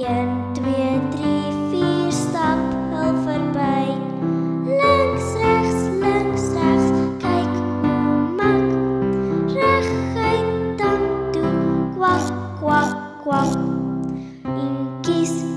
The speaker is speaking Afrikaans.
1, 2, 3, 4, stap al verby. Links, regs, kyk hoe mak. Reguit dan toe, kwak, kwak, kwak. En kies